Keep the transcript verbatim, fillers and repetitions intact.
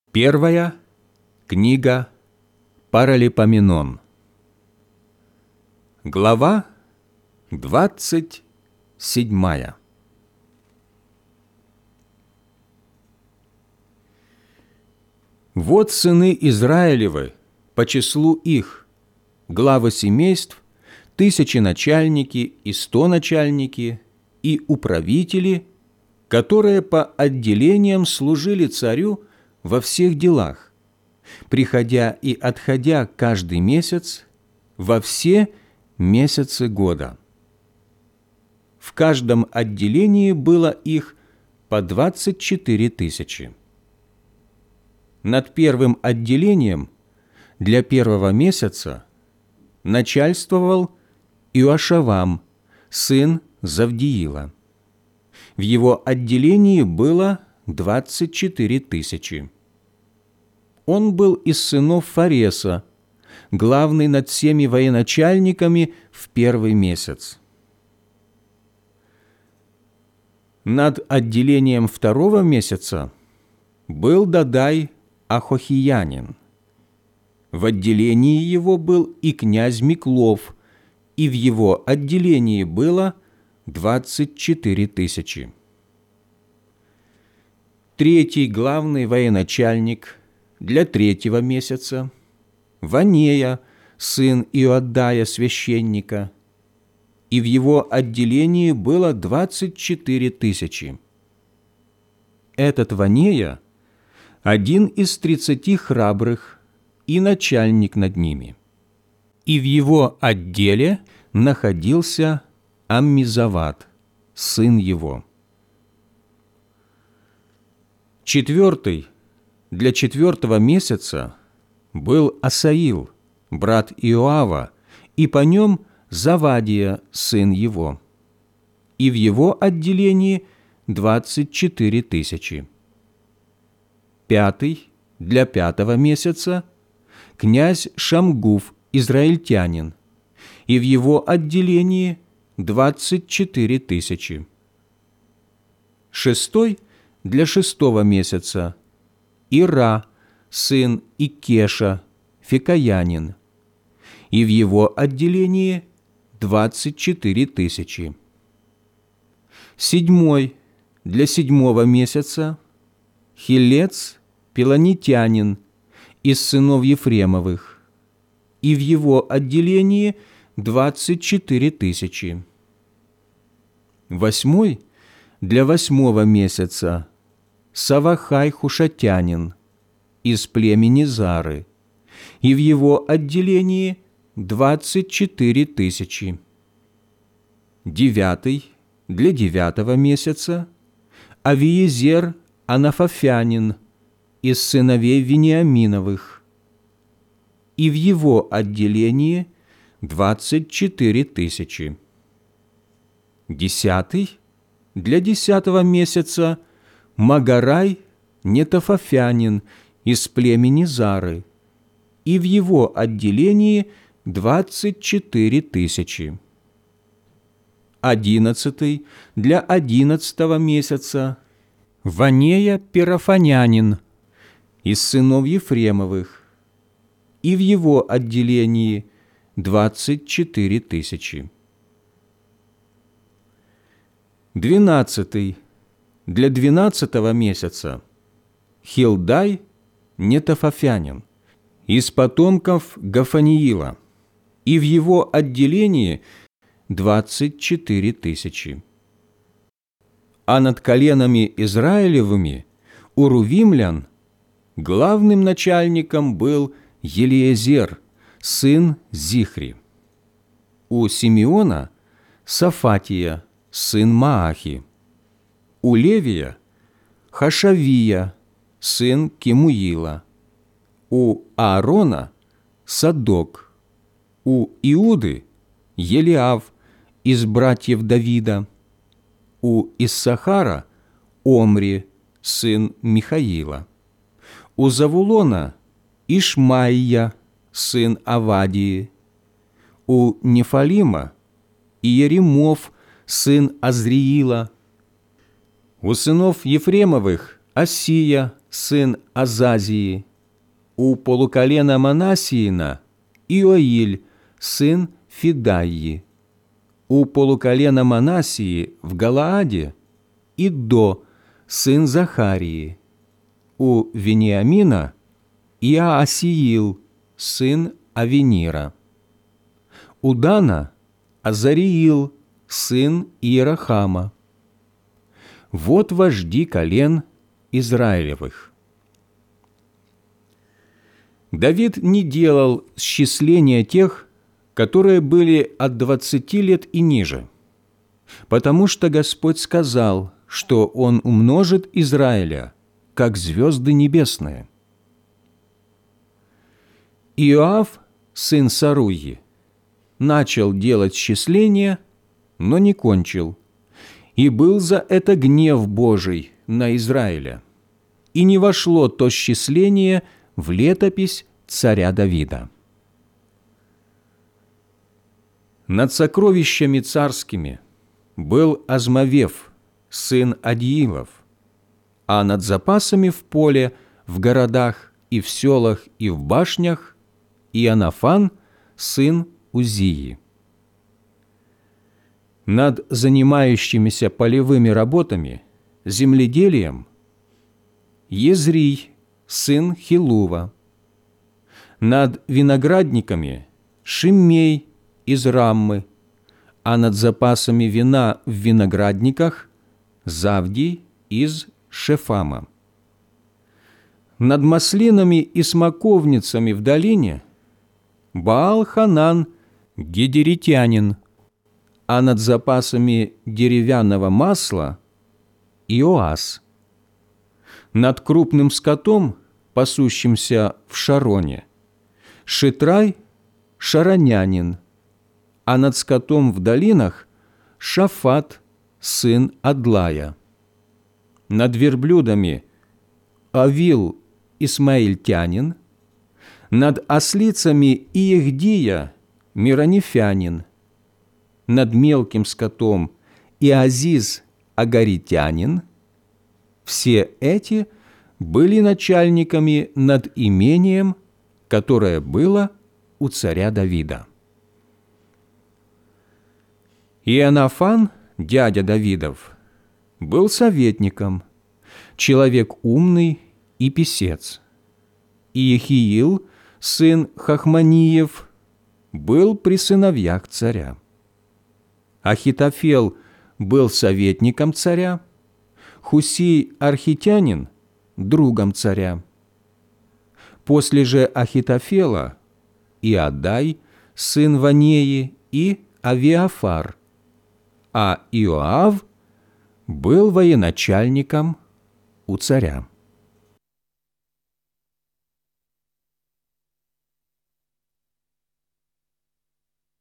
Первая книга Паралипоменон. Глава двадцать седьмая. Вот сыны Израилевы по числу их, главы семейств, тысяченачальники и стоначальники и управители, которые по отделениям служили царю во всех делах, приходя и отходя каждый месяц во все месяцы года. В каждом отделении было их по двадцать четыре тысячи. Над первым отделением для первого месяца начальствовал Иошавам, сын Завдиила. В его отделении было двадцать четыре тысячи. Он был из сынов Фареса, главный над всеми военачальниками в первый месяц. Над отделением второго месяца был Дадай Ахохиянин. В отделении его был и князь Миклов, и в его отделении было двадцать четыре тысячи. Третий главный военачальник для третьего месяца – Ванея, сын Иоаддая священника, и в его отделении было двадцать четыре тысячи. Этот Ванея – один из тридцати храбрых и начальник над ними. И в его отделе находился Аммизавад, сын его. Четвертый, для четвертого месяца был Асаил, брат Иоава, и по нем Завадия, сын его. И в его отделении двадцать четыре тысячи. Пятый, для пятого месяца князь Шамгуф, израильтянин, и в его отделении двадцать четыре тысячи. Шестой, для шестого месяца Ира, сын Икеша, фикаянин, и в его отделении двадцать четыре тысячи. Седьмой, для седьмого месяца Хилец, пелонитянин, из сынов Ефремовых, и в его отделении двадцать четыре тысячи. Восьмой, для восьмого месяца Савахай хушатянин, из племени Зары, и в его отделении двадцать четыре тысячи. Девятый, для девятого месяца Авиезер Анафафянин, из сыновей Вениаминовых, и в его отделении двадцать четыре тысячи. Десятый, для десятого месяца Магарай Нетофафянин, из племени Зары, и в его отделении двадцать четыре тысячи. Одиннадцатый, для одиннадцатого месяца Ванея Пирафанянин, из сынов Ефремовых, и в его отделении двадцать четыре тысячи. Двенадцатый, для двенадцатого месяца Хилдай Нетофафянин, из потомков Гафаниила, и в его отделении двадцать четыре тысячи. А над коленами Израилевыми у рувимлян главным начальником был Елиезер, сын Зихри. У Симеона – Сафатия, сын Маахи. У Левия – Хашавия, сын Кемуила. У Аарона – Садок. У Иуды – Елиав, из братьев Давида. У Иссахара – Омри, сын Михаила. У Завулона – Ишмаия, сын Авадии. У Нефалима – Иеремов, сын Азриила. У сынов Ефремовых – Осия, сын Азазии, у полуколена Манассиина Иоиль, сын Фидаии, у полуколена Манассии в Галааде Иддо, сын Захарии, у Вениамина Иаасиил, сын Авенира, у Дана Азариил, сын Иерахама. Вот вожди колен Израилевых. Давид не делал счисления тех, которые были от двадцати лет и ниже, потому что Господь сказал, что Он умножит Израиля, как звезды небесные. Иоав, сын Саруи, начал делать счисления, но не кончил, и был за это гнев Божий на Израиля, и не вошло то счисление в летопись царя Давида. Над сокровищами царскими был Азмавев, сын Адиилов, а над запасами в поле, в городах и в селах и в башнях Иоаннафан, сын Узии. Над занимающимися полевыми работами, земледелием, Езрий, сын Хилува. Над виноградниками Шиммей из Раммы, а над запасами вина в виноградниках Завдий из Шефама. Над маслинами и смоковницами в долине Баал-Ханан гедеритянин, а над запасами деревянного масла Иоас. Над крупным скотом, пасущимся в Шароне, Шитрай шаронянин, а над скотом в долинах Шафат, сын Адлая. Над верблюдами Авил исмаильтянин, над ослицами Иехдия миронефянин, над мелким скотом Иазиз агаритянин. Все эти были начальниками над имением, которое было у царя Давида. Иоаннафан, дядя Давидов, был советником, человек умный и писец. Иехиил, сын Хахманиев, был при сыновьях царя. Ахитофел был советником царя, Хусий архитянин – другом царя. После же Ахитофела Иадай, сын Ванеи, и Авиафар, а Иоав был военачальником у царя.